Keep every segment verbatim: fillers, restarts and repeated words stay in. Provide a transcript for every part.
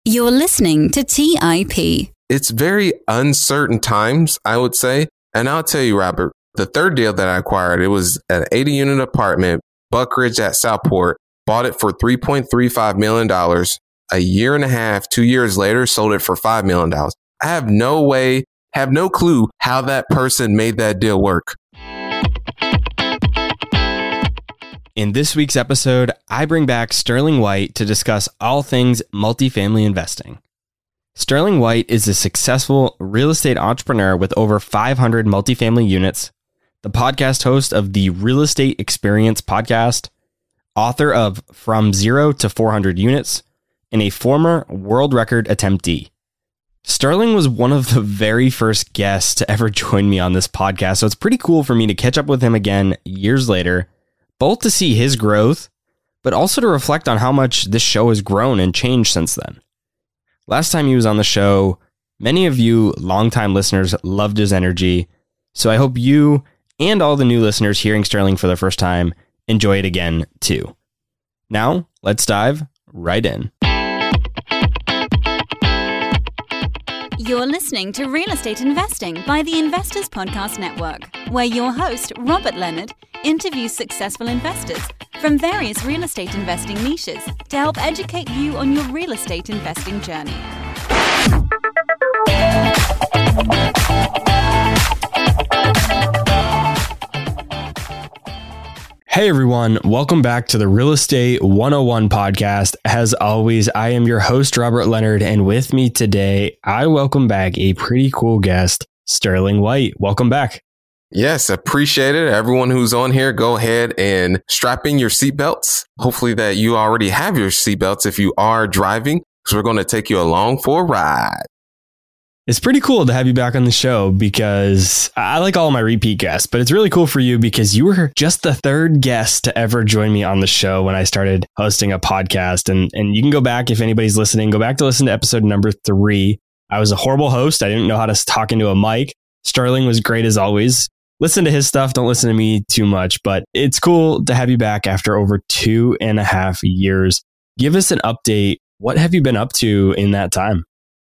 You're listening to T I P. It's very uncertain times, I would say. And I'll tell you, Robert, the third deal that I acquired, it was an eighty unit apartment, Buckridge at Southport, bought it for three point three five million dollars. A year and a half, two years later, sold it for five million dollars. I have no way, have no clue how that person made that deal work. In this week's episode, I bring back Sterling White to discuss all things multifamily investing. Sterling White is a successful real estate entrepreneur with over five hundred multifamily units, the podcast host of the Real Estate Experience podcast, author of From Zero to four hundred Units, and a former world record attemptee. Sterling was one of the very first guests to ever join me on this podcast, so it's pretty cool for me to catch up with him again years later, both to see his growth, but also to reflect on how much this show has grown and changed since then. Last time he was on the show, many of you longtime listeners loved his energy, so I hope you and all the new listeners hearing Sterling for the first time enjoy it again too. Now, let's dive right in. You're listening to Real Estate Investing by the Investors Podcast Network, where your host, Robert Leonard, interviews successful investors from various real estate investing niches to help educate you on your real estate investing journey. Hey everyone, welcome back to the Real Estate one oh one podcast. As always, I am your host, Robert Leonard, and with me today, I welcome back a pretty cool guest, Sterling White. Welcome back. Yes, appreciate it. Everyone who's on here, go ahead and strap in your seatbelts. Hopefully that you already have your seatbelts if you are driving, because we're going to take you along for a ride. It's pretty cool to have you back on the show because I like all my repeat guests, but it's really cool for you because you were just the third guest to ever join me on the show when I started hosting a podcast. And, and you can go back, if anybody's listening, go back to listen to episode number three. I was a horrible host. I didn't know how to talk into a mic. Sterling was great as always. Listen to his stuff. Don't listen to me too much, but it's cool to have you back after over two and a half years. Give us an update. What have you been up to in that time?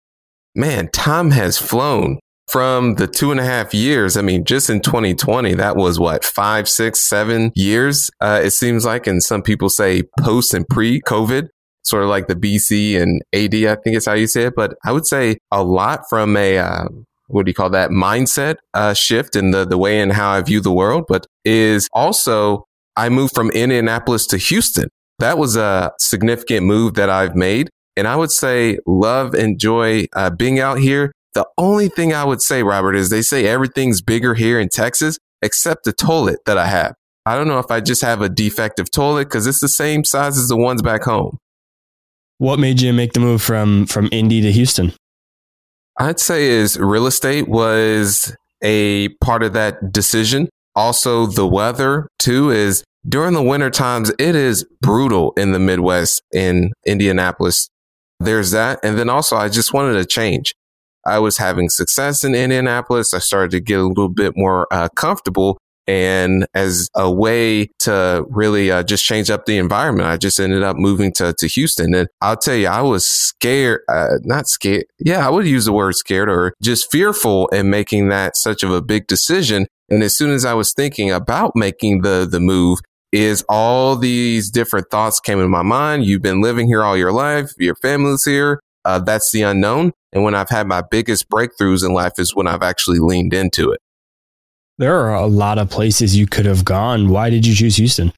Man, time has flown from the two and a half years. I mean, just in twenty twenty, that was what, five, six, seven years, uh, it seems like. And some people say post and pre-COVID, sort of like the B C and A D, I think is how you say it. But I would say a lot from a, uh, what do you call that, mindset uh, shift in the, the way and how I view the world, but is also I moved from Indianapolis to Houston. That was a significant move that I've made. And I would say love, enjoy uh, being out here. The only thing I would say, Robert, is they say everything's bigger here in Texas, except the toilet that I have. I don't know if I just have a defective toilet because it's the same size as the ones back home. What made you make the move from, from Indy to Houston? I'd say is real estate was a part of that decision. Also, the weather, too, is during the winter times, it is brutal in the Midwest in Indianapolis. There's that. And then also, I just wanted to change. I was having success in Indianapolis. I started to get a little bit more uh, comfortable. And as a way to really uh, just change up the environment, I just ended up moving to, to Houston. And I'll tell you, I was scared, uh, not scared. Yeah, I would use the word scared or just fearful in making that such of a big decision. And as soon as I was thinking about making the the move, is all these different thoughts came in my mind. You've been living here all your life. Your family's here. Uh, that's the unknown. And when I've had my biggest breakthroughs in life is when I've actually leaned into it. There are a lot of places you could have gone. Why did you choose Houston?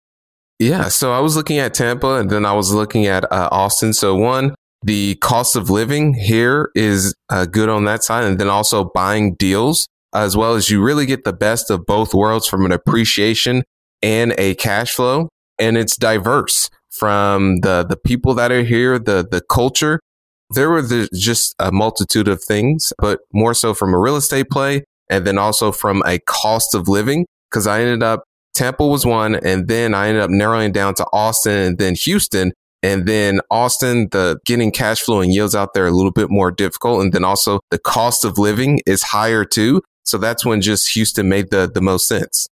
Yeah, so I was looking at Tampa and then I was looking at uh, Austin. So one, the cost of living here is uh, good on that side. And then also buying deals as well as you really get the best of both worlds from an appreciation and a cash flow. And it's diverse from the, the people that are here, the, the culture. There were the, just a multitude of things, but more so from a real estate play. And then also from a cost of living, because I ended up, Tampa was one, and then I ended up narrowing down to Austin and then Houston. And then Austin, the getting cash flow and yields out there a little bit more difficult. And then also the cost of living is higher too. So that's when just Houston made the, the most sense.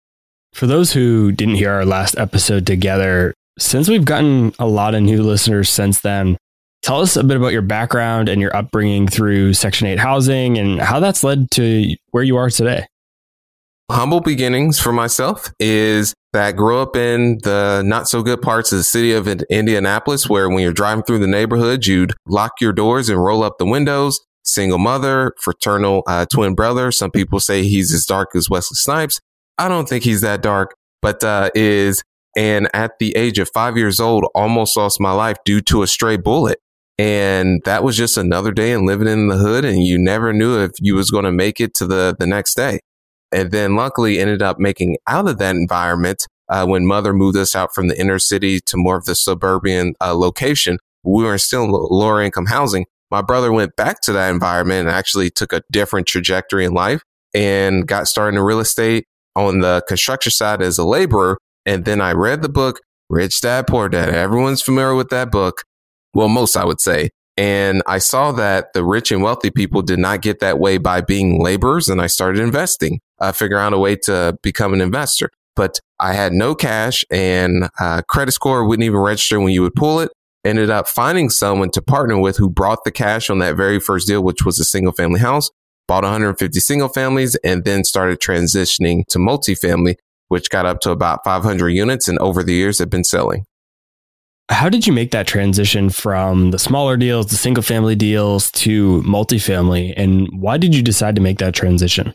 For those who didn't hear our last episode together, since we've gotten a lot of new listeners since then, Tell us a bit about your background and your upbringing through Section eight housing and how that's led to where you are today. Humble beginnings for myself is that I grew up in the not so good parts of the city of Indianapolis, where when you're driving through the neighborhood, you'd lock your doors and roll up the windows. Single mother, fraternal uh, twin brother. Some people say he's as dark as Wesley Snipes. I don't think he's that dark, but uh, is. And at the age of five years old, almost lost my life due to a stray bullet. And that was just another day in living in the hood. And you never knew if you was going to make it to the, the next day. And then luckily ended up making out of that environment uh, when mother moved us out from the inner city to more of the suburban uh, location. We were still in lower income housing. My brother went back to that environment and actually took a different trajectory in life and got started in real estate on the construction side as a laborer. And then I read the book, Rich Dad, Poor Dad. Everyone's familiar with that book. Well, most I would say. And I saw that the rich and wealthy people did not get that way by being laborers. And I started investing, uh, figuring out a way to become an investor. But I had no cash and uh, credit score wouldn't even register when you would pull it. Ended up finding someone to partner with who brought the cash on that very first deal, which was a single family house, bought one hundred fifty single families, and then started transitioning to multifamily, which got up to about five hundred units. And over the years have been selling. How did you make that transition from the smaller deals, the single family deals to multifamily? And why did you decide to make that transition?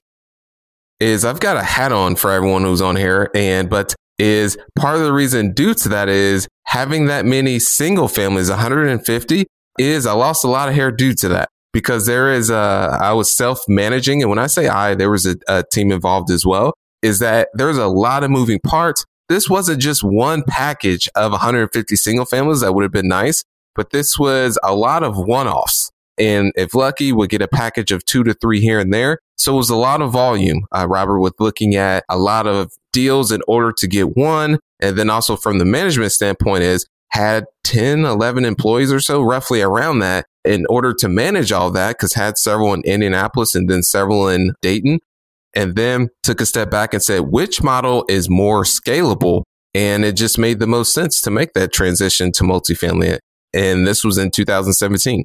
Is I've got a hat on for everyone who's on here. And, but is part of the reason due to that is having that many single families, one hundred fifty is I lost a lot of hair due to that because there is a, I was self-managing. And when I say I, there was a, a team involved as well, is that there's a lot of moving parts. This wasn't just one package of one hundred fifty single families that would have been nice, but this was a lot of one-offs. And if lucky, we'd get a package of two to three here and there. So it was a lot of volume, uh, Robert, with looking at a lot of deals in order to get one. And then also from the management standpoint is had ten, eleven employees or so, roughly around that, in order to manage all that, because had several in Indianapolis and then several in Dayton. And then took a step back and said, which model is more scalable? And it just made the most sense to make that transition to multifamily. And this was in two thousand seventeen.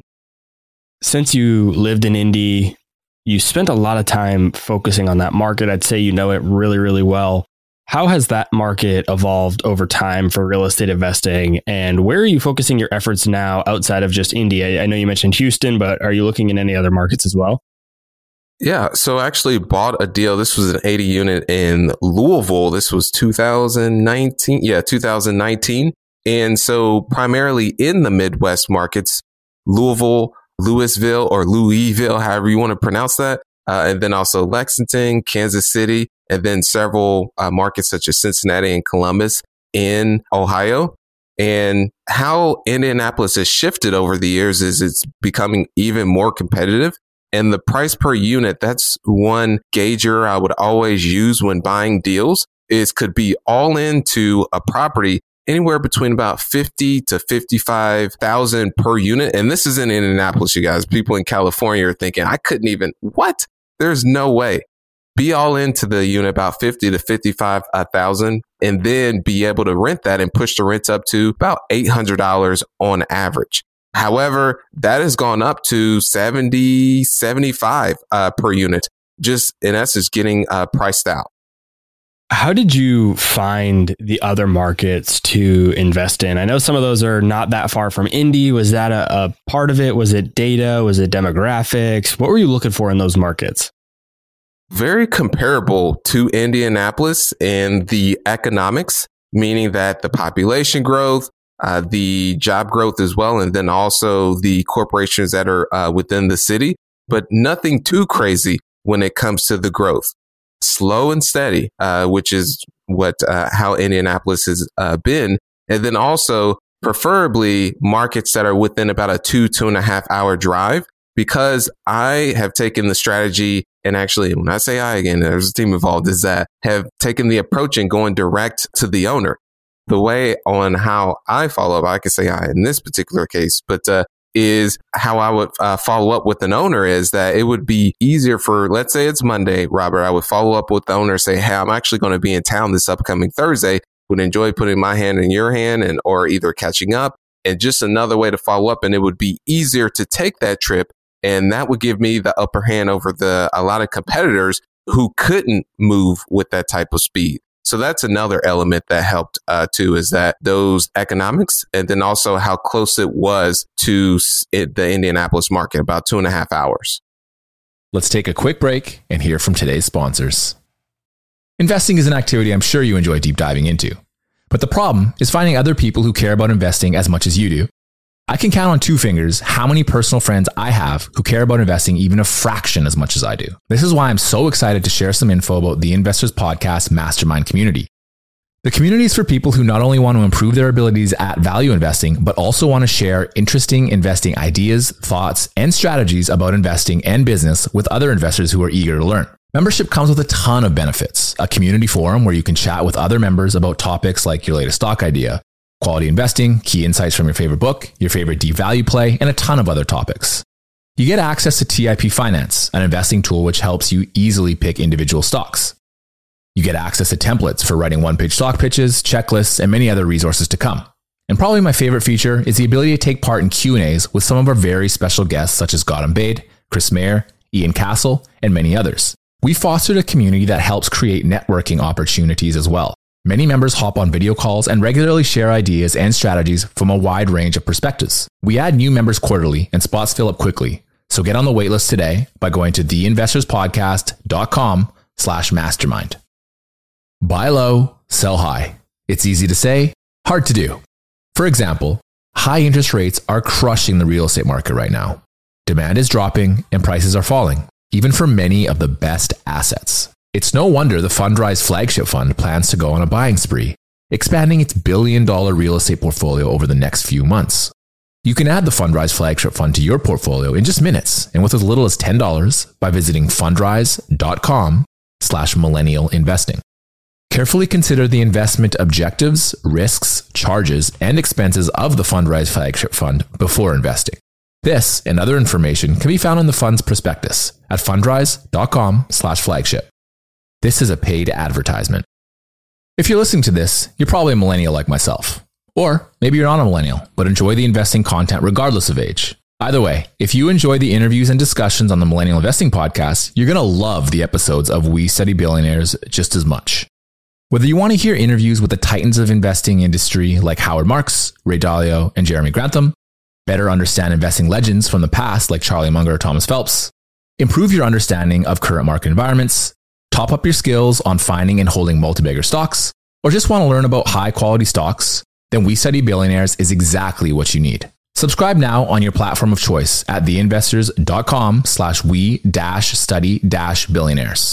Since you lived in Indy, you spent a lot of time focusing on that market. I'd say you know it really, really well. How has that market evolved over time for real estate investing? And where are you focusing your efforts now outside of just Indy? I, I know you mentioned Houston, but are you looking in any other markets as well? Yeah, so I actually bought a deal. This was an eighty unit in Louisville. This was two thousand nineteen. Yeah, two thousand nineteen. And so primarily in the Midwest markets, Louisville, Louisville, or Louisville, however you want to pronounce that. Uh, and then also Lexington, Kansas City, and then several uh, markets such as Cincinnati and Columbus in Ohio. And how Indianapolis has shifted over the years is it's becoming even more competitive. And the price per unit, that's one gauger I would always use when buying deals, is could be all into a property anywhere between about fifty to fifty-five thousand per unit. And this is in Indianapolis, you guys. People in California are thinking, I couldn't even, what? There's no way. Be all into the unit about fifty to fifty-five thousand and then be able to rent that and push the rents up to about eight hundred dollars on average. However, that has gone up to seventy, seventy-five uh, per unit, just in essence getting uh, priced out. How did you find the other markets to invest in? I know some of those are not that far from Indy. Was that a, a part of it? Was it data? Was it demographics? What were you looking for in those markets? Very comparable to Indianapolis in the economics, meaning that the population growth, Uh, the job growth as well, and then also the corporations that are uh, within the city, but nothing too crazy when it comes to the growth. Slow and steady, uh, which is what uh, how Indianapolis has uh, been, and then also preferably markets that are within about a two two and a half hour drive. Because I have taken the strategy, and actually, when I say I again, there's a team involved, is that have taken the approach and going direct to the owner. The way on how I follow up, I could say I in this particular case, but uh, is how I would uh, follow up with an owner is that it would be easier for, let's say it's Monday, Robert, I would follow up with the owner and say, hey, I'm actually going to be in town this upcoming Thursday. Would enjoy putting my hand in your hand and or either catching up and just another way to follow up. And it would be easier to take that trip. And that would give me the upper hand over the a lot of competitors who couldn't move with that type of speed. So that's another element that helped uh, too, is that those economics, and then also how close it was to it, the Indianapolis market, about two and a half hours. Let's take a quick break and hear from today's sponsors. Investing is an activity I'm sure you enjoy deep diving into. But the problem is finding other people who care about investing as much as you do. I can count on two fingers how many personal friends I have who care about investing even a fraction as much as I do. This is why I'm so excited to share some info about the Investors Podcast Mastermind community. The community is for people who not only want to improve their abilities at value investing, but also want to share interesting investing ideas, thoughts, and strategies about investing and business with other investors who are eager to learn. Membership comes with a ton of benefits. A community forum where you can chat with other members about topics like your latest stock idea, quality investing, key insights from your favorite book, your favorite deep value play, and a ton of other topics. You get access to T I P Finance, an investing tool which helps you easily pick individual stocks. You get access to templates for writing one-page stock pitches, checklists, and many other resources to come. And probably my favorite feature is the ability to take part in Q and A's with some of our very special guests such as Gautam Baid, Chris Mayer, Ian Castle, and many others. We fostered a community that helps create networking opportunities as well. Many members hop on video calls and regularly share ideas and strategies from a wide range of perspectives. We add new members quarterly and spots fill up quickly. So get on the waitlist today by going to theinvestorspodcast.com slash mastermind. Buy low, sell high. It's easy to say, hard to do. For example, high interest rates are crushing the real estate market right now. Demand is dropping and prices are falling, even for many of the best assets. It's no wonder the Fundrise flagship fund plans to go on a buying spree, expanding its billion dollar real estate portfolio over the next few months. You can add the Fundrise flagship fund to your portfolio in just minutes and with as little as ten dollars by visiting fundrise.com slash millennial investing. Carefully consider the investment objectives, risks, charges, and expenses of the Fundrise flagship fund before investing. This and other information can be found in the fund's prospectus at fundrise.com slash flagship. This is a paid advertisement. If you're listening to this, you're probably a millennial like myself. Or maybe you're not a millennial, but enjoy the investing content regardless of age. Either way, if you enjoy the interviews and discussions on the Millennial Investing Podcast, you're going to love the episodes of We Study Billionaires just as much. Whether you want to hear interviews with the titans of investing industry like Howard Marks, Ray Dalio, and Jeremy Grantham, better understand investing legends from the past like Charlie Munger or Thomas Phelps, improve your understanding of current market environments, top up your skills on finding and holding multi-bagger stocks, or just want to learn about high-quality stocks, then We Study Billionaires is exactly what you need. Subscribe now on your platform of choice at theinvestors.com slash we dash study dash billionaires.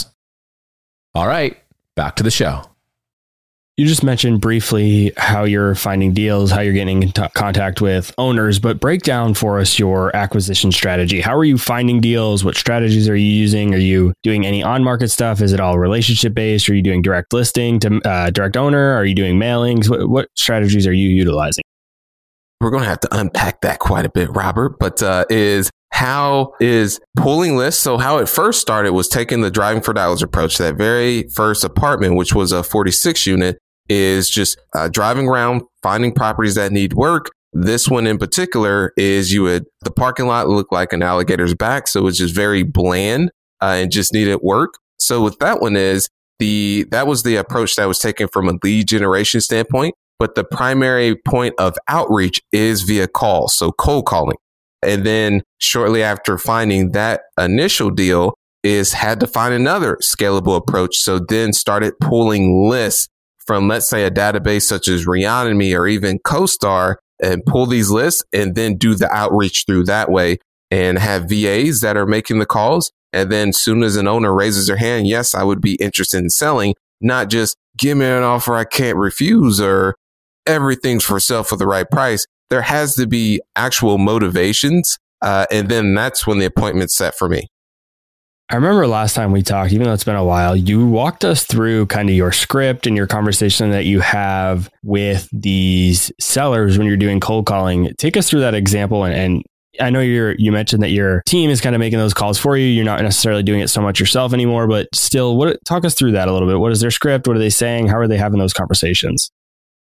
All right, back to the show. You just mentioned briefly how you're finding deals, how you're getting in t- contact with owners, but break down for us your acquisition strategy. How are you finding deals? What strategies are you using? Are you doing any on-market stuff? Is it all relationship based? Are you doing direct listing to uh, direct owner? Are you doing mailings? What, what strategies are you utilizing? We're going to have to unpack that quite a bit, Robert, but uh, is how is pooling lists? So how it first started was taking the driving for dollars approach. That very first apartment, which was a forty-six unit, is just uh, driving around, finding properties that need work. This one in particular is you would, the parking lot looked like an alligator's back. So it's just very bland uh, and just needed work. So with that one is the, that was the approach that was taken from a lead generation standpoint. But the primary point of outreach is via call. So cold calling. And then shortly after finding that initial deal is had to find another scalable approach. So then started pulling lists from, let's say, a database such as Reonomy or even CoStar, and pull these lists and then do the outreach through that way and have V As that are making the calls. And then soon as an owner raises their hand, yes, I would be interested in selling, not just give me an offer I can't refuse or everything's for sale for the right price. There has to be actual motivations. Uh, and then that's when the appointment's set for me. I remember last time we talked, even though it's been a while, you walked us through kind of your script and your conversation that you have with these sellers when you're doing cold calling. Take us through that example. And, and I know you're, you mentioned that your team is kind of making those calls for you. You're not necessarily doing it so much yourself anymore, but still, what, talk us through that a little bit. What is their script? What are they saying? How are they having those conversations?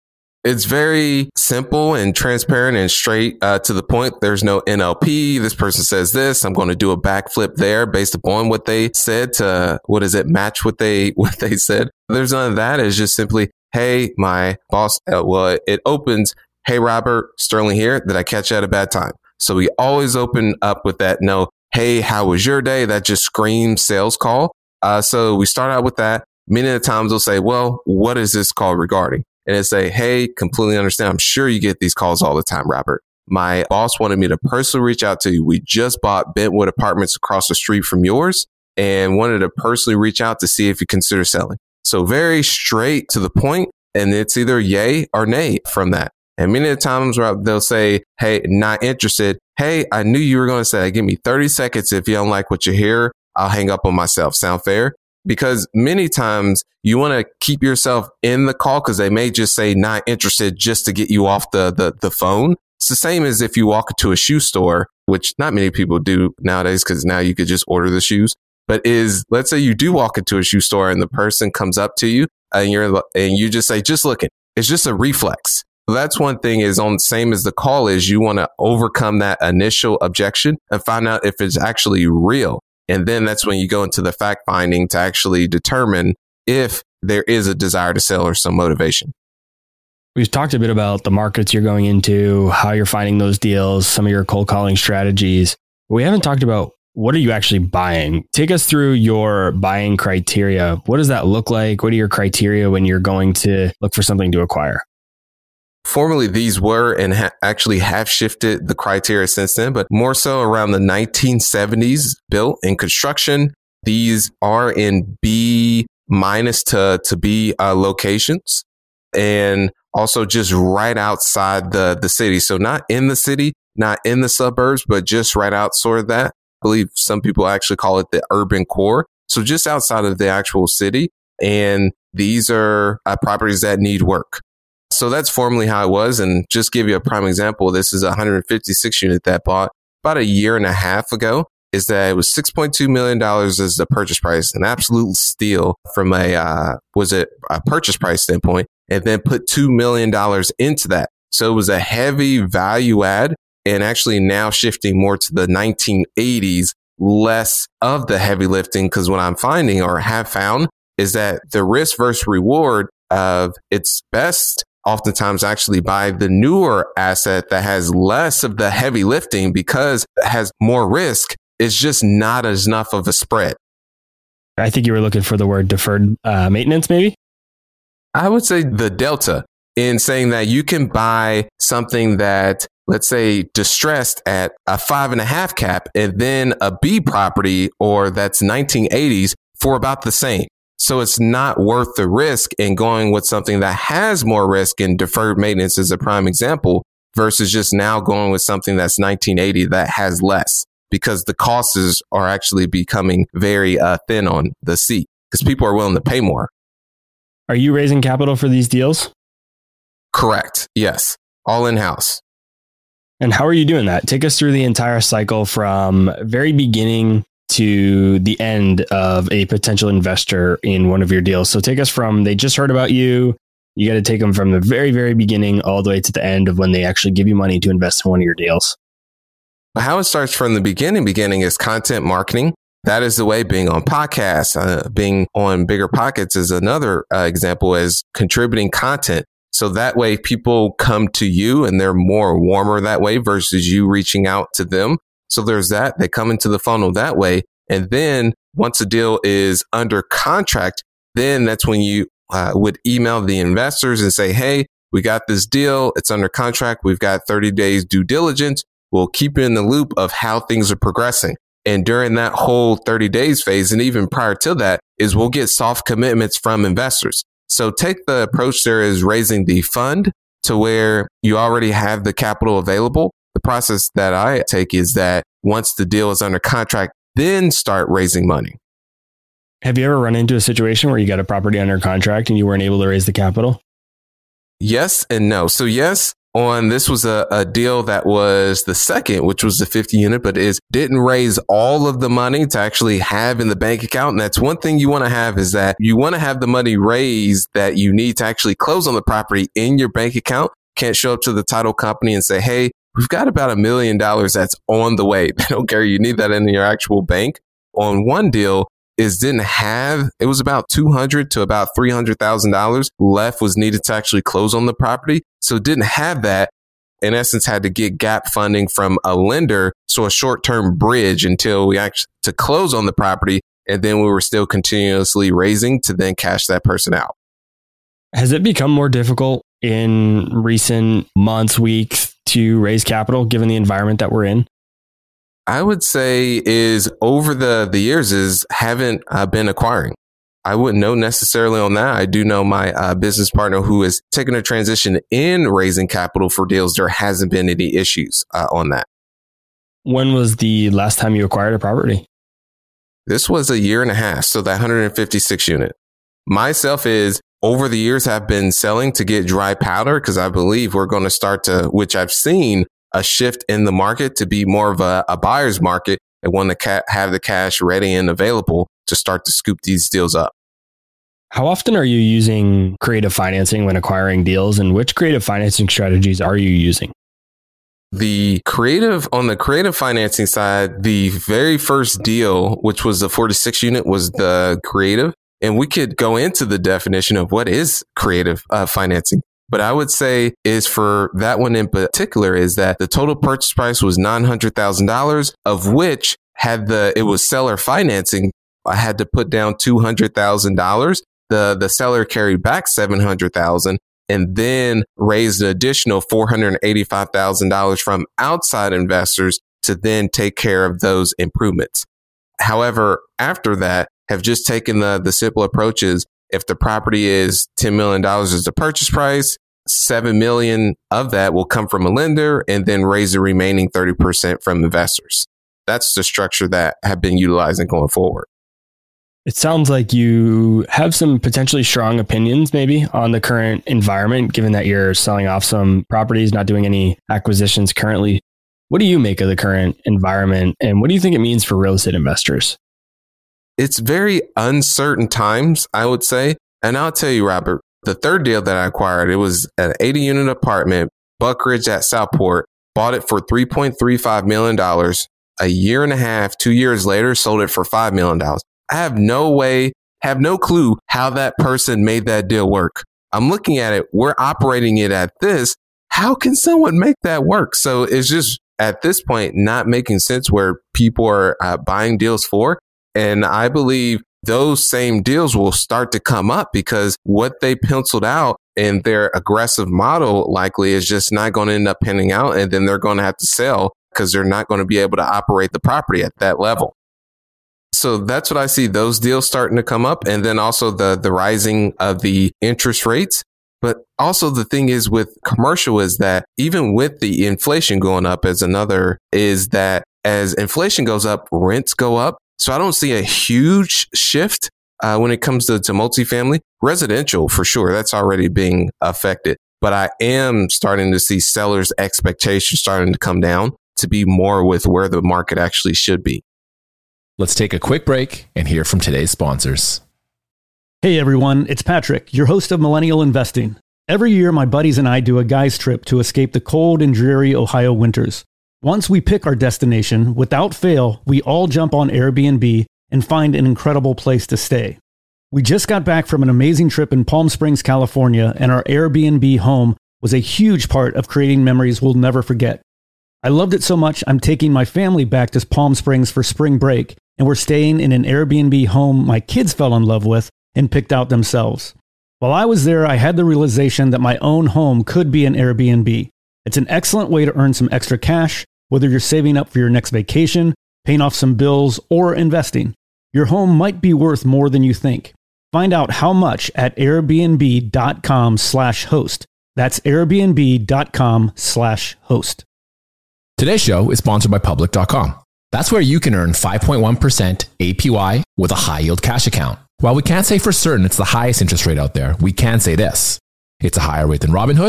It's very simple and transparent and straight uh, to the point. There's no N L P. This person says this. I'm going to do a backflip there based upon what they said to, what is it, match what they what they said. There's none of that. It's just simply, hey, my boss, uh, well, it opens, hey, Robert, Sterling here. Did I catch you at a bad time? So we always open up with that. No, hey, how was your day? That just screams sales call. Uh, so we start out with that. Many of the times they'll say, well, what is this call regarding? And they say, hey, completely understand. I'm sure you get these calls all the time, Robert. My boss wanted me to personally reach out to you. We just bought Bentwood Apartments across the street from yours and wanted to personally reach out to see if you consider selling. So very straight to the point, and it's either yay or nay from that. And many of the times they'll say, hey, not interested. Hey, I knew you were going to say that. Give me thirty seconds. If you don't like what you hear, I'll hang up on myself. Sound fair? Because many times you want to keep yourself in the call because they may just say not interested just to get you off the, the, the phone. It's the same as if you walk into a shoe store, which not many people do nowadays because now you could just order the shoes. But is, let's say you do walk into a shoe store and the person comes up to you and you're, and you just say, just looking. It's just a reflex. So that's one thing is on the same as the call is you want to overcome that initial objection and find out if it's actually real. And then that's when you go into the fact finding to actually determine if there is a desire to sell or some motivation. We've talked a bit about the markets you're going into, how you're finding those deals, some of your cold calling strategies. We haven't talked about what are you actually buying? Take us through your buying criteria. What does that look like? What are your criteria when you're going to look for something to acquire? Formerly, these were and ha- actually have shifted the criteria since then, but more so around the nineteen seventies built in construction. These are in B minus to, to B uh, locations and also just right outside the, the city. So not in the city, not in the suburbs, but just right outside of that. I believe some people actually call it the urban core. So just outside of the actual city. And these are uh, properties that need work. So that's formally how it was. And just give you a prime example, this is a one hundred fifty-six unit that bought about a year and a half ago, is that it was six point two million dollars as the purchase price, an absolute steal from a, uh, was it a purchase price standpoint, and then put two million dollars into that. So it was a heavy value add and actually now shifting more to the nineteen eighties, less of the heavy lifting. Cause what I'm finding or have found is that the risk versus reward of its best oftentimes actually buy the newer asset that has less of the heavy lifting because it has more risk. It's just not as enough of a spread. I think you were looking for the word deferred uh, maintenance, maybe? I would say the delta in saying that you can buy something that, let's say, distressed at a five and a half cap and then a B property or that's nineteen eighties for about the same. So it's not worth the risk in going with something that has more risk and deferred maintenance is a prime example versus just now going with something that's nineteen eighty that has less because the costs are actually becoming very uh, thin on the seat because people are willing to pay more. Are you raising capital for these deals? Correct. Yes. All in-house. And how are you doing that? Take us through the entire cycle from very beginning to the end of a potential investor in one of your deals. So take us from they just heard about you. You got to take them from the very, very beginning all the way to the end of when they actually give you money to invest in one of your deals. How it starts from the beginning, beginning is content marketing. That is the way being on podcasts, uh, being on Bigger Pockets is another uh, example as contributing content. So that way people come to you and they're more warmer that way versus you reaching out to them. So there's that. They come into the funnel that way. And then once a deal is under contract, then that's when you uh, would email the investors and say, hey, we got this deal. It's under contract. We've got thirty days due diligence. We'll keep you in the loop of how things are progressing. And during that whole thirty days phase, and even prior to that, is we'll get soft commitments from investors. So take the approach there is raising the fund to where you already have the capital available. The process that I take is that once the deal is under contract, then start raising money. Have you ever run into a situation where you got a property under contract and you weren't able to raise the capital? Yes and no. So yes, on, this was a, a deal that was the second, which was the fifty unit, but is didn't raise all of the money to actually have in the bank account. And that's one thing you want to have, is that you want to have the money raised that you need to actually close on the property in your bank account. Can't show up to the title company and say, hey, we've got about a million dollars that's on the way. They don't care. You need that in your actual bank. On one deal, is didn't have, it was about two hundred to about three hundred thousand dollars left was needed to actually close on the property. So didn't have that. In essence, had to get gap funding from a lender. So a short-term bridge until we actually to close on the property. And then we were still continuously raising to then cash that person out. Has it become more difficult in recent months, weeks to raise capital given the environment that we're in? I would say is over the, the years is haven't uh, been acquiring. I wouldn't know necessarily on that. I do know my uh, business partner who is taking a transition in raising capital for deals. There hasn't been any issues uh, on that. When was the last time you acquired a property? This was a year and a half. So that one hundred fifty-six unit. Myself is over the years have been selling to get dry powder because I believe we're going to start to, which I've seen, a shift in the market to be more of a, a buyer's market and want to ca- have the cash ready and available to start to scoop these deals up. How often are you using creative financing when acquiring deals, and which creative financing strategies are you using? The creative on the creative financing side, the very first deal, which was the forty-six unit, was the creative. And we could go into the definition of what is creative uh, financing. But I would say is for that one in particular is that the total purchase price was nine hundred thousand dollars, of which had the, it was seller financing. I had to put down two hundred thousand dollars. The, the seller carried back seven hundred thousand dollars and then raised an additional four hundred eighty-five thousand dollars from outside investors to then take care of those improvements. However, after that, have just taken the, the simple approaches. If the property is ten million dollars as the purchase price, seven million dollars of that will come from a lender and then raise the remaining thirty percent from investors. That's the structure that have been utilizing going forward. It sounds like you have some potentially strong opinions maybe on the current environment, given that you're selling off some properties, not doing any acquisitions currently. What do you make of the current environment, and what do you think it means for real estate investors? It's very uncertain times, I would say. And I'll tell you, Robert, the third deal that I acquired, it was an eighty unit apartment, Buck Ridge at Southport, bought it for three point three five million dollars. A year and a half, two years later, sold it for five million dollars. I have no way, have no clue how that person made that deal work. I'm looking at it. We're operating it at this. How can someone make that work? So it's just at this point, not making sense where people are uh, buying deals for. And I believe those same deals will start to come up because what they penciled out in their aggressive model likely is just not going to end up panning out. And then they're going to have to sell because they're not going to be able to operate the property at that level. So that's what I see, those deals starting to come up. And then also the, the rising of the interest rates. But also the thing is with commercial is that even with the inflation going up as another is that as inflation goes up, rents go up. So I don't see a huge shift uh, when it comes to, to multifamily. Residential, for sure, that's already being affected. But I am starting to see sellers' expectations starting to come down to be more with where the market actually should be. Let's take a quick break and hear from today's sponsors. Hey everyone, it's Patrick, your host of Millennial Investing. Every year, my buddies and I do a guy's trip to escape the cold and dreary Ohio winters. Once we pick our destination, without fail, we all jump on Airbnb and find an incredible place to stay. We just got back from an amazing trip in Palm Springs, California, and our Airbnb home was a huge part of creating memories we'll never forget. I loved it so much, I'm taking my family back to Palm Springs for spring break, and we're staying in an Airbnb home my kids fell in love with and picked out themselves. While I was there, I had the realization that my own home could be an Airbnb. It's an excellent way to earn some extra cash, whether you're saving up for your next vacation, paying off some bills, or investing. Your home might be worth more than you think. Find out how much at airbnb.com slash host. That's airbnb.com slash host. Today's show is sponsored by public dot com. That's where you can earn five point one percent A P Y with a high yield cash account. While we can't say for certain it's the highest interest rate out there, we can say this. It's a higher rate than Robinhood,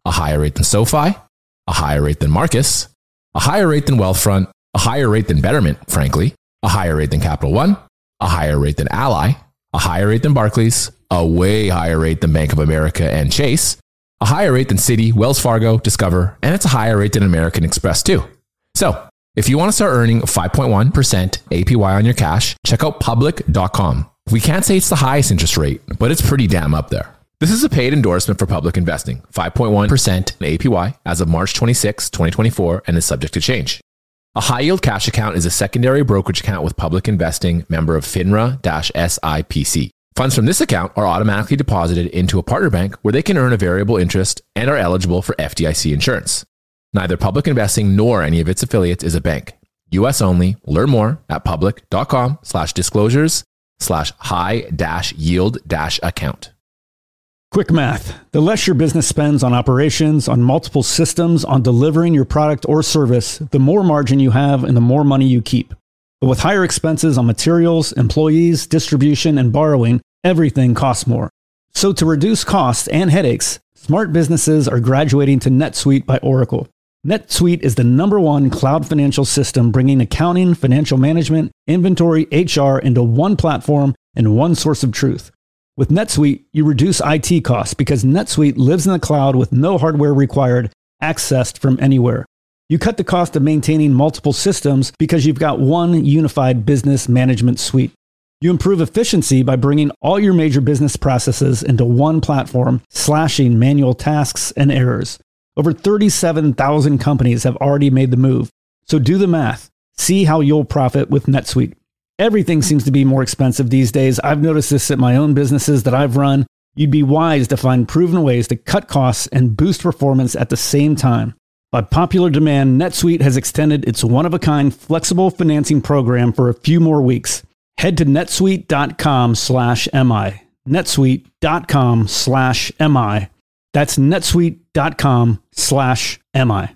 a higher rate than SoFi, a higher rate than Marcus, a higher rate than Wealthfront, a higher rate than Betterment, frankly, a higher rate than Capital One, a higher rate than Ally, a higher rate than Barclays, a way higher rate than Bank of America and Chase, a higher rate than Citi, Wells Fargo, Discover, and it's a higher rate than American Express too. So if you want to start earning five point one percent A P Y on your cash, check out public dot com. We can't say it's the highest interest rate, but it's pretty damn up there. This is a paid endorsement for Public Investing, five point one percent A P Y as of March twenty-sixth, twenty twenty-four, and is subject to change. A high-yield cash account is a secondary brokerage account with Public Investing, member of FINRA-S I P C. Funds from this account are automatically deposited into a partner bank where they can earn a variable interest and are eligible for F D I C insurance. Neither Public Investing nor any of its affiliates is a bank. U S only. Learn more at public.com slash disclosures slash high dash yield dash account. Quick math. The less your business spends on operations, on multiple systems, on delivering your product or service, the more margin you have and the more money you keep. But with higher expenses on materials, employees, distribution, and borrowing, everything costs more. So to reduce costs and headaches, smart businesses are graduating to NetSuite by Oracle. NetSuite is the number one cloud financial system bringing accounting, financial management, inventory, H R into one platform and one source of truth. With NetSuite, you reduce I T costs because NetSuite lives in the cloud with no hardware required, accessed from anywhere. You cut the cost of maintaining multiple systems because you've got one unified business management suite. You improve efficiency by bringing all your major business processes into one platform, slashing manual tasks and errors. Over thirty-seven thousand companies have already made the move. So do the math. See how you'll profit with NetSuite. Everything seems to be more expensive these days. I've noticed this at my own businesses that I've run. You'd be wise to find proven ways to cut costs and boost performance at the same time. By popular demand, NetSuite has extended its one-of-a-kind flexible financing program for a few more weeks. Head to netsuite.com slash MI. netsuite.com slash MI. That's netsuite.com slash MI.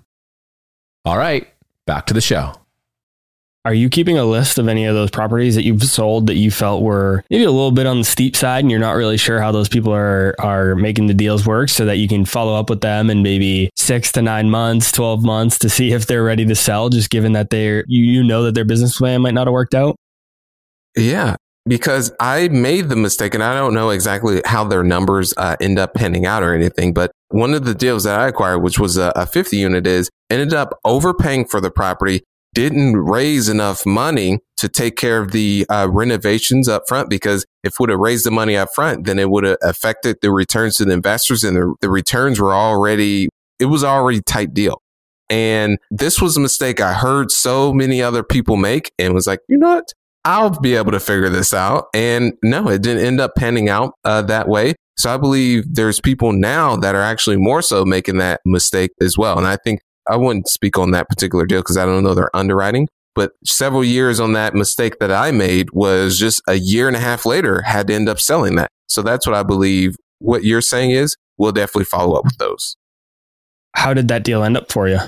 All right, back to the show. Are you keeping a list of any of those properties that you've sold that you felt were maybe a little bit on the steep side and you're not really sure how those people are are making the deals work so that you can follow up with them in maybe six to nine months, twelve months to see if they're ready to sell, just given that they're you, you know that their business plan might not have worked out? Yeah, because I made the mistake, and I don't know exactly how their numbers uh, end up panning out or anything, but one of the deals that I acquired, which was a, a fifty unit, is ended up overpaying for the property, didn't raise enough money to take care of the uh, renovations up front, because if would have raised the money up front, then it would have affected the returns to the investors, and the, the returns were already, it was already a tight deal. And this was a mistake I heard so many other people make and was like, you know what? I'll be able to figure this out. And no, it didn't end up panning out uh, that way. So I believe there's people now that are actually more so making that mistake as well. And I think I wouldn't speak on that particular deal because I don't know their underwriting, but several years on that mistake that I made was just a year and a half later had to end up selling that. So that's what I believe what you're saying is we'll definitely follow up with those. How did that deal end up for you?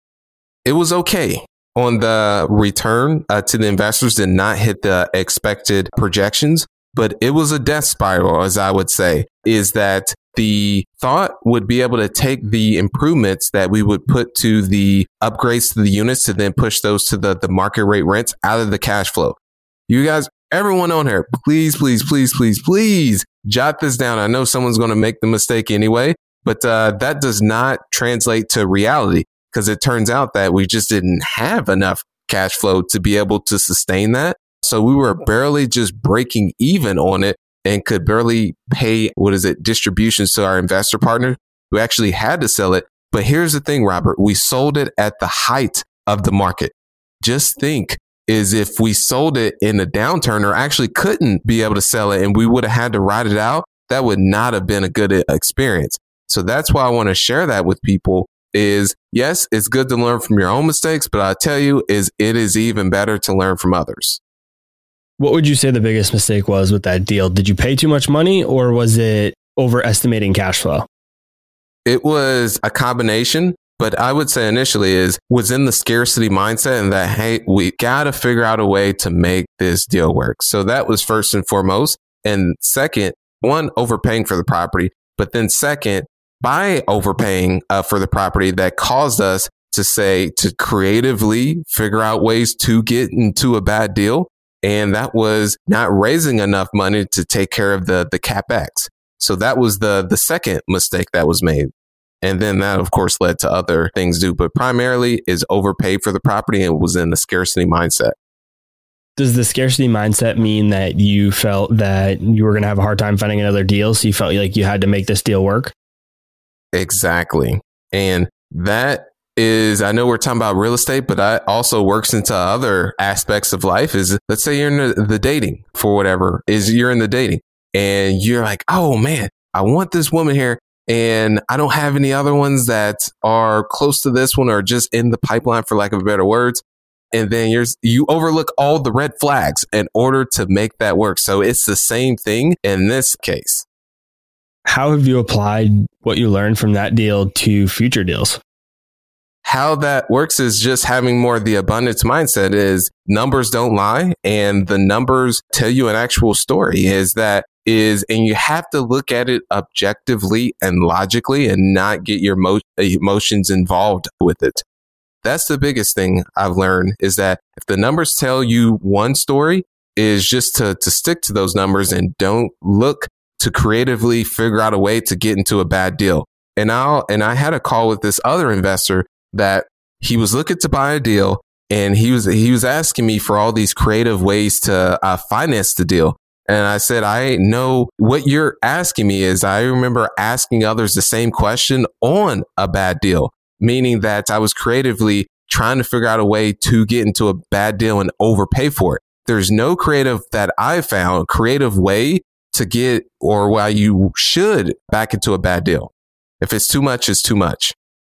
It was okay. On the return uh, to the investors did not hit the expected projections, but it was a death spiral, as I would say, is that the thought would be able to take the improvements that we would put to the upgrades to the units to then push those to the, the market rate rents out of the cash flow. You guys, everyone on here, please, please, please, please, please jot this down. I know someone's going to make the mistake anyway, but uh, that does not translate to reality. Because it turns out that we just didn't have enough cash flow to be able to sustain that. So we were barely just breaking even on it and could barely pay, what is it, distributions to our investor partner who actually had to sell it. But here's the thing, Robert, we sold it at the height of the market. Just think is if we sold it in a downturn or actually couldn't be able to sell it and we would have had to ride it out, that would not have been a good experience. So that's why I want to share that with people. Is yes, it's good to learn from your own mistakes, but I tell you, is it is even better to learn from others. What would you say the biggest mistake was with that deal? Did you pay too much money or was it overestimating cash flow? It was a combination, but I would say initially is was in the scarcity mindset and that, hey, we got to figure out a way to make this deal work. So that was first and foremost. And second, one, overpaying for the property, but then second, by overpaying uh, for the property that caused us to say, to creatively figure out ways to get into a bad deal. And that was not raising enough money to take care of the, the CapEx. So that was the, the second mistake that was made. And then that, of course, led to other things too. But primarily is overpaid for the property and was in the scarcity mindset. Does the scarcity mindset mean that you felt that you were going to have a hard time finding another deal? So you felt like you had to make this deal work? Exactly. And that is, I know we're talking about real estate, but that also works into other aspects of life. Is, let's say you're in the, the dating for whatever is you're in the dating and you're like, oh man, I want this woman here and I don't have any other ones that are close to this one or just in the pipeline, for lack of better words. And then you're, you overlook all the red flags in order to make that work. So it's the same thing in this case. How have you applied what you learned from that deal to future deals? How that works is just having more of the abundance mindset. Is numbers don't lie, and the numbers tell you an actual story. Is that is, and you have to look at it objectively and logically and not get your mo- emotions involved with it. That's the biggest thing I've learned, is that if the numbers tell you one story, is just to, to stick to those numbers and don't look to creatively figure out a way to get into a bad deal. And I'll, and I had a call with this other investor that he was looking to buy a deal, and he was he was asking me for all these creative ways to uh, finance the deal. And I said, I know what you're asking me is, I remember asking others the same question on a bad deal, meaning that I was creatively trying to figure out a way to get into a bad deal and overpay for it. There's no creative that I found, creative way to get, or why you should back into a bad deal. If it's too much, it's too much.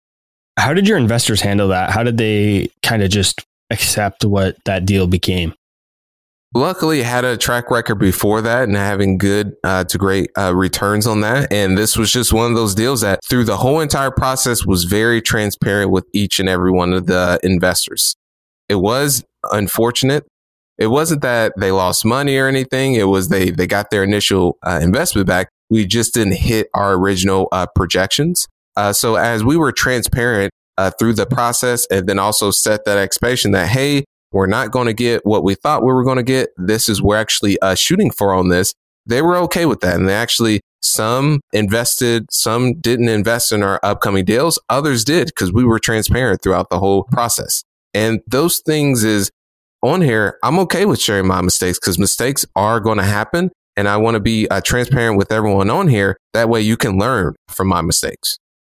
How did your investors handle that? How did they kind of just accept what that deal became? Luckily, I had a track record before that and having good uh, to great uh, returns on that. And this was just one of those deals that through the whole entire process was very transparent with each and every one of the investors. It was unfortunate. It wasn't that they lost money or anything. It was they they got their initial uh, investment back. We just didn't hit our original uh, projections. Uh, so as we were transparent uh, through the process, and then also set that expectation that, hey, we're not going to get what we thought we were going to get. This is we're actually uh, shooting for on this. They were okay with that. And they actually, some invested, some didn't invest in our upcoming deals. Others did, because we were transparent throughout the whole process. And those things is on here. I'm okay with sharing my mistakes, because mistakes are going to happen. And I want to be uh, transparent with everyone on here. That way you can learn from my mistakes.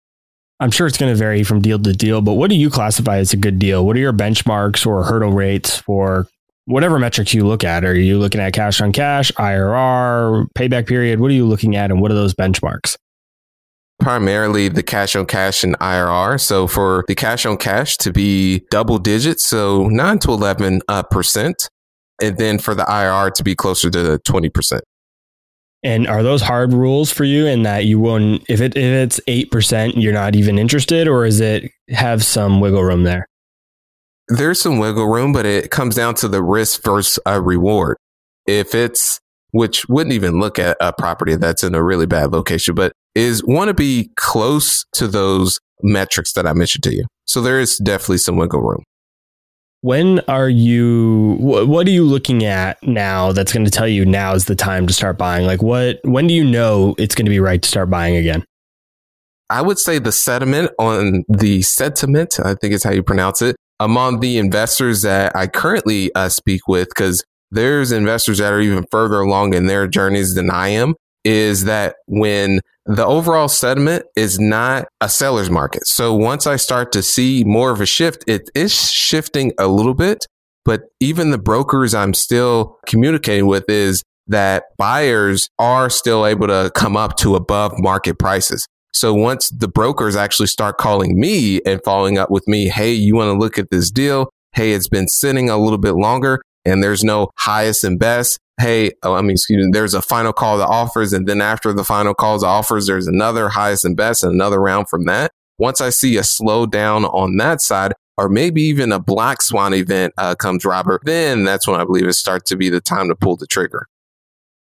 I'm sure it's going to vary from deal to deal, but what do you classify as a good deal? What are your benchmarks or hurdle rates for whatever metrics you look at? Are you looking at cash on cash, I R R, payback period? What are you looking at, and what are those benchmarks? Primarily the cash on cash and I R R. So for the cash on cash to be double digits, so nine to eleven uh, percent. And then for the I R R to be closer to twenty percent. And are those hard rules for you, in that you won't, if it if it's eight percent, you're not even interested, or is it have some wiggle room there? There's some wiggle room, but it comes down to the risk versus a reward. If it's, which wouldn't even look at a property that's in a really bad location, but is want to be close to those metrics that I mentioned to you. So there is definitely some wiggle room. When are you, wh- what are you looking at now that's going to tell you now is the time to start buying? Like what, when do you know it's going to be right to start buying again? I would say the sentiment on the sentiment, I think is how you pronounce it, among the investors that I currently uh, speak with, because there's investors that are even further along in their journeys than I am, is that when the overall sentiment is not a seller's market. So once I start to see more of a shift, it is shifting a little bit, but even the brokers I'm still communicating with is that buyers are still able to come up to above market prices. So once the brokers actually start calling me and following up with me, hey, you want to look at this deal? Hey, it's been sitting a little bit longer and there's no highest and best. Hey, oh, I mean, excuse me, there's a final call to offers. And then after the final calls to offers, there's another highest and best and another round from that. Once I see a slowdown on that side, or maybe even a black swan event uh, comes, Robert, then that's when I believe it starts to be the time to pull the trigger.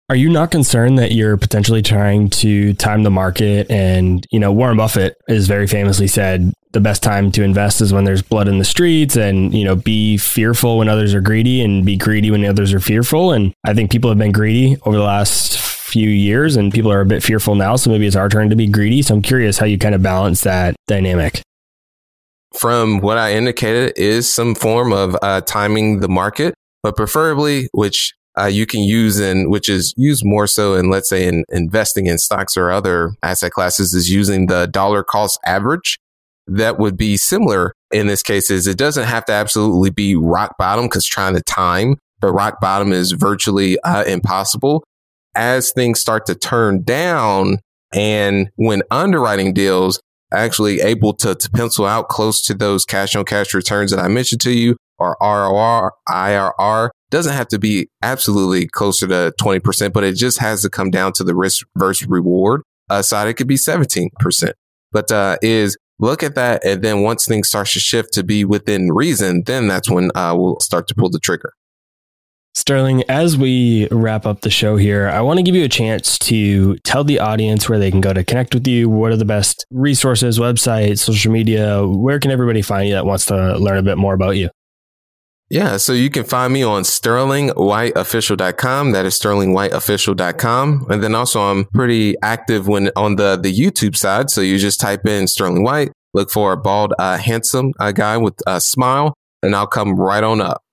Are you not concerned that you're potentially trying to time the market? And, you know, Warren Buffett has very famously said the best time to invest is when there's blood in the streets, and, you know, be fearful when others are greedy and be greedy when others are fearful. And I think people have been greedy over the last few years and people are a bit fearful now. So maybe it's our turn to be greedy. So I'm curious how you kind of balance that dynamic. From what I indicated is some form of uh, timing the market, but preferably, which Uh, you can use in, which is used more so in, let's say, in investing in stocks or other asset classes, is using the dollar cost average. That would be similar in this case. Is it doesn't have to absolutely be rock bottom, because trying to time the rock bottom is virtually uh, impossible. As things start to turn down, and when underwriting deals, actually able to, to pencil out close to those cash on cash returns that I mentioned to you, or R O R, I R R. Doesn't have to be absolutely closer to twenty percent, but it just has to come down to the risk versus reward uh, side. It could be seventeen percent, but uh, is look at that. And then once things start to shift to be within reason, then that's when uh, we'll start to pull the trigger. Sterling, as we wrap up the show here, I want to give you a chance to tell the audience where they can go to connect with you. What are the best resources, websites, social media? Where can everybody find you that wants to learn a bit more about you? Yeah, so you can find me on sterling white official dot com. That is sterling white official dot com. And then also I'm pretty active when on the, the YouTube side. So you just type in Sterling White, look for a bald, uh, handsome uh, guy with a smile, and I'll come right on up.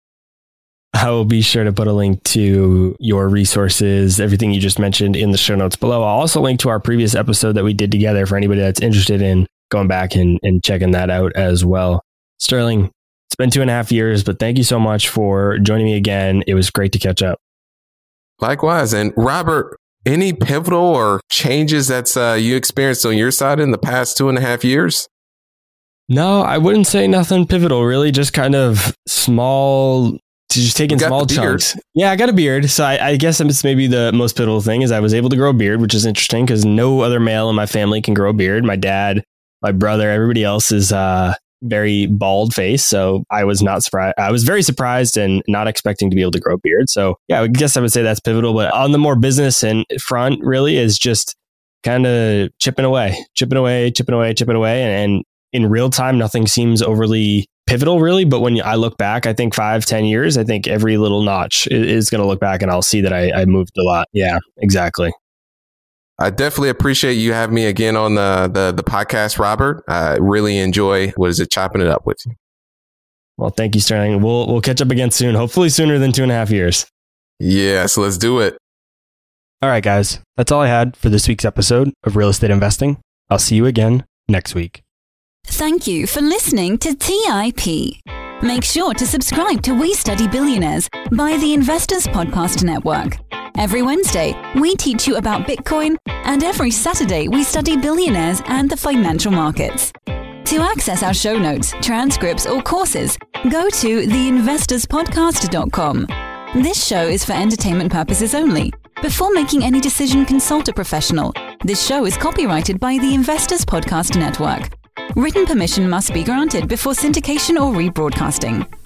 I will be sure to put a link to your resources, everything you just mentioned, in the show notes below. I'll also link to our previous episode that we did together for anybody that's interested in going back and, and checking that out as well. Sterling, it's been two and a half years, but thank you so much for joining me again. It was great to catch up. Likewise. And Robert, any pivotal or changes that's uh, you experienced on your side in the past two and a half years? No, I wouldn't say nothing pivotal, really. Just kind of small, just taking small chunks. Yeah, I got a beard. So I, I guess it's maybe the most pivotal thing is I was able to grow a beard, which is interesting because no other male in my family can grow a beard. My dad, my brother, everybody else is uh, very bald face. So I was not surprised. I was very surprised and not expecting to be able to grow a beard. So yeah, I guess I would say that's pivotal. But on the more business and front, really is just kind of chipping away, chipping away, chipping away, chipping away. And, and in real time, nothing seems overly pivotal, really. But when I look back, I think five, ten years, I think every little notch is going to look back and I'll see that I, I moved a lot. Yeah, exactly. I definitely appreciate you having me again on the, the, the podcast, Robert. I really enjoy, what is it, chopping it up with you. Well, thank you, Sterling. We'll, we'll catch up again soon, hopefully sooner than two and a half years. Yes, let's do it. All right, guys. That's all I had for this week's episode of Real Estate Investing. I'll see you again next week. Thank you for listening to T I P. Make sure to subscribe to We Study Billionaires by the Investors Podcast Network. Every Wednesday, we teach you about Bitcoin, and every Saturday, we study billionaires and the financial markets. To access our show notes, transcripts, or courses, go to the investors podcast dot com. This show is for entertainment purposes only. Before making any decision, consult a professional. This show is copyrighted by the Investors Podcast Network. Written permission must be granted before syndication or rebroadcasting.